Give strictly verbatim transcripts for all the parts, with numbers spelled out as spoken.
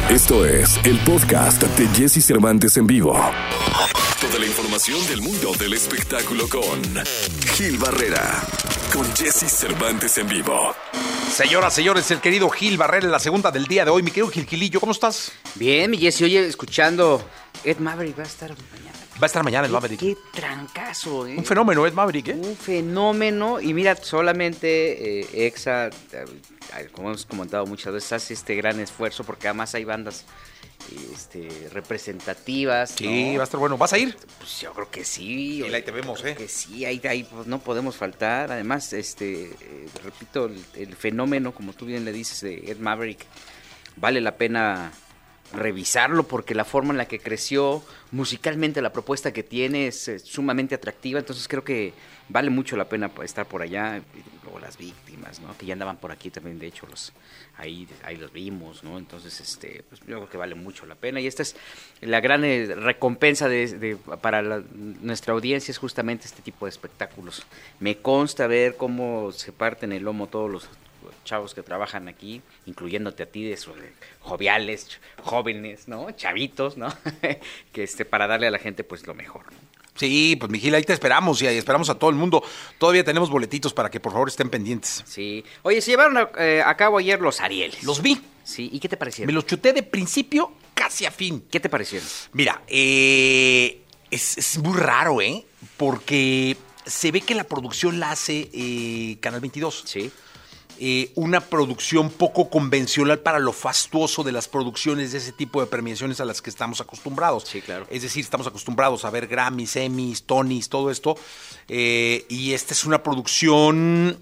Esto es el podcast de Jesse Cervantes en vivo. Toda la información del mundo del espectáculo con Gil Barrera, con Jesse Cervantes en vivo. Señoras, señores, el querido Gil Barrera en la segunda del día de hoy. Mi querido Gil Gilillo, ¿cómo estás? Bien, mi Jesse, oye, escuchando Ed Maverick va a estar mañana. Va a estar mañana el Maverick. Qué trancazo, ¿eh? Un fenómeno, Ed Maverick, ¿eh? Un fenómeno. Y mira, solamente eh, EXA, eh, como hemos comentado muchas veces, hace este gran esfuerzo porque además hay bandas este, representativas. Sí, ¿no? va a estar bueno. ¿Vas a ir? Pues yo creo que sí. Sí, ahí te vemos, ¿eh? Que sí, ahí, ahí pues, no podemos faltar. Además, este, eh, repito, el, el fenómeno, como tú bien le dices, de Ed Maverick, vale la pena revisarlo porque la forma en la que creció musicalmente, la propuesta que tiene es eh, sumamente atractiva, entonces creo que vale mucho la pena estar por allá. Y luego las víctimas, ¿no? Que ya andaban por aquí también, de hecho los ahí ahí los vimos, ¿no? Entonces este pues yo creo que vale mucho la pena y esta es la gran eh, recompensa de, de para la, nuestra audiencia, es justamente este tipo de espectáculos. Me consta ver cómo se parten el lomo todos los chavos que trabajan aquí, incluyéndote a ti, de esos joviales, jóvenes, ¿no? Chavitos, ¿no? que este para darle a la gente pues lo mejor, ¿no? Sí, pues mi Gil, ahí te esperamos y ahí esperamos a todo el mundo. Todavía tenemos boletitos para que por favor estén pendientes. Sí. Oye, se llevaron a, eh, a cabo ayer los Arieles. Los vi. Sí, ¿y qué te parecieron? Me los chuté de principio casi a fin. ¿Qué te parecieron? Mira, eh, es, es muy raro, ¿eh? Porque se ve que la producción la hace eh, Canal veintidós. Sí. Eh, una producción poco convencional para lo fastuoso de las producciones de ese tipo de premiaciones a las que estamos acostumbrados. Sí, claro. Es decir, estamos acostumbrados a ver Grammys, Emmys, Tonys, todo esto. Eh, y esta es una producción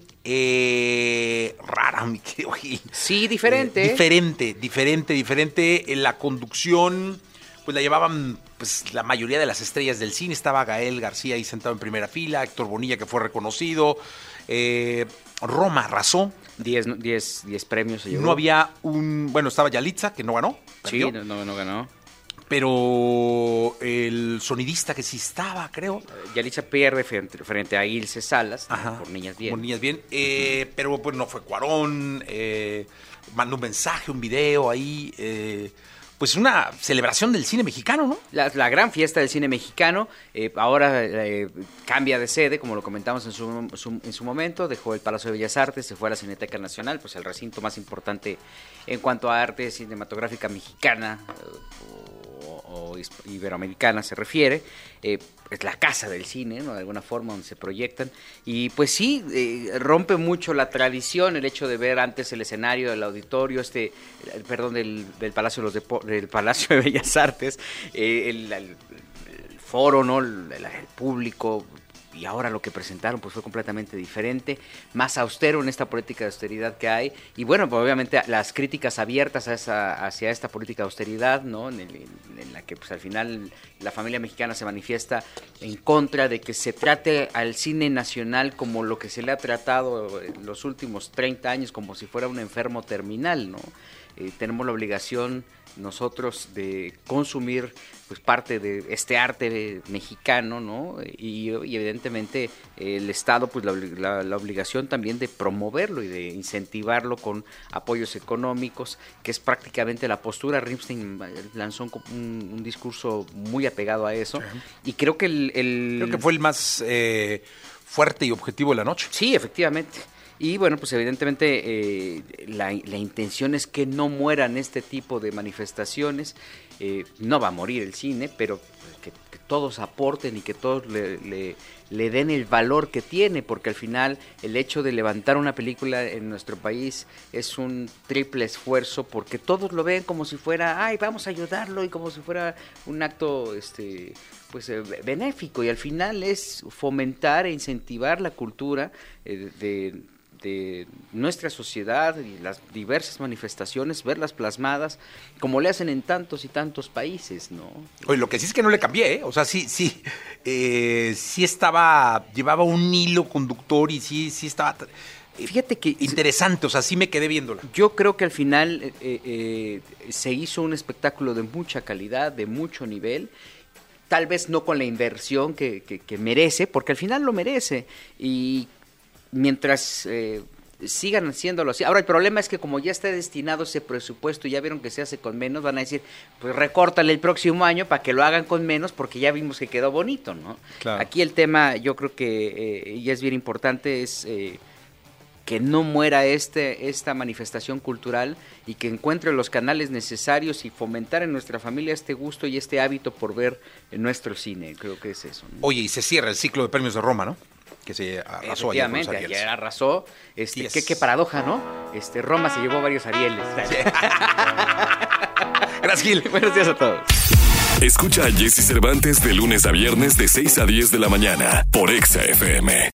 eh, rara, mi querido Gil. Sí, diferente. Eh, diferente, diferente, diferente. En la conducción, pues la llevaban pues la mayoría de las estrellas del cine. Estaba Gael García ahí sentado en primera fila, Héctor Bonilla, que fue reconocido. Eh, Roma arrasó. Diez, diez, diez premios se llevó. No había un... Bueno, estaba Yalitza, que no ganó. Sí, no, no, no ganó. Pero el sonidista que sí estaba, creo. Yalitza pierde frente, frente a Ilse Salas, Ajá, por Niñas Bien. Por Niñas Bien. Eh, pero pues no fue Cuarón. Eh, mandó un mensaje, un video ahí. Eh, pues una celebración del cine mexicano, ¿no? La, la gran fiesta del cine mexicano, eh, ahora eh, cambia de sede, como lo comentamos en su, su, en su momento, dejó el Palacio de Bellas Artes, se fue a la Cineteca Nacional, pues el recinto más importante en cuanto a arte cinematográfica mexicana eh, o, o iberoamericana se refiere. Eh, es la casa del cine, ¿no? De alguna forma, donde se proyectan. Y pues sí, eh, rompe mucho la tradición el hecho de ver antes el escenario del auditorio, este, el, perdón, del, del Palacio de los Depo- del Palacio de Bellas Artes, eh, el, el, el foro, ¿no? El, el, el público. Y ahora lo que presentaron pues fue completamente diferente, más austero en esta política de austeridad que hay. Y bueno, pues obviamente las críticas abiertas a esa, hacia esta política de austeridad, ¿no? En, el, en la que pues al final la familia mexicana se manifiesta en contra de que se trate al cine nacional como lo que se le ha tratado en los últimos treinta años, como si fuera un enfermo terminal, ¿no? Eh, tenemos la obligación nosotros de consumir pues parte de este arte mexicano, ¿no? Y, y evidentemente el Estado pues la, la, la obligación también de promoverlo y de incentivarlo con apoyos económicos, que es prácticamente la postura. Ripstein lanzó un, un, un discurso muy apegado a eso. Uh-huh. Y creo que el, el... Creo que fue el más eh, fuerte y objetivo de la noche. Sí, efectivamente. Y bueno, pues evidentemente eh, la, la intención es que no mueran este tipo de manifestaciones. Eh, no va a morir el cine, pero que, que todos aporten y que todos le, le, le den el valor que tiene, porque al final el hecho de levantar una película en nuestro país es un triple esfuerzo, porque todos lo ven como si fuera, ay, vamos a ayudarlo, y como si fuera un acto este pues eh, benéfico, y al final es fomentar e incentivar la cultura eh, de de nuestra sociedad y las diversas manifestaciones, verlas plasmadas como le hacen en tantos y tantos países, ¿no? Oye, lo que sí es que no le cambié, ¿eh? O sea, sí, sí, eh, sí estaba, llevaba un hilo conductor y sí, sí estaba... Eh, Fíjate que... Interesante, o sea, sí me quedé viéndola. Yo creo que al final eh, eh, se hizo un espectáculo de mucha calidad, de mucho nivel, tal vez no con la inversión que, que, que merece, porque al final lo merece, y mientras eh, sigan haciéndolo así. Ahora el problema es que como ya está destinado ese presupuesto y ya vieron que se hace con menos, van a decir, pues recórtale el próximo año para que lo hagan con menos porque ya vimos que quedó bonito, ¿no? Claro. Aquí el tema, yo creo que eh, y es bien importante, es eh, que no muera este esta manifestación cultural y que encuentre los canales necesarios y fomentar en nuestra familia este gusto y este hábito por ver en nuestro cine. Creo que es eso, ¿no? Oye, y se cierra el ciclo de premios de Roma, ¿no? Que se arrasó ayer con los Efectivamente, Arieles. ayer arrasó. Este, Yes. qué, qué paradoja, ¿no? Este, Roma se llevó varios Arieles. Gracias, Gil. Buenos días a todos. Escucha a Jesse Cervantes de lunes a viernes de seis a diez de la mañana por Exa F M.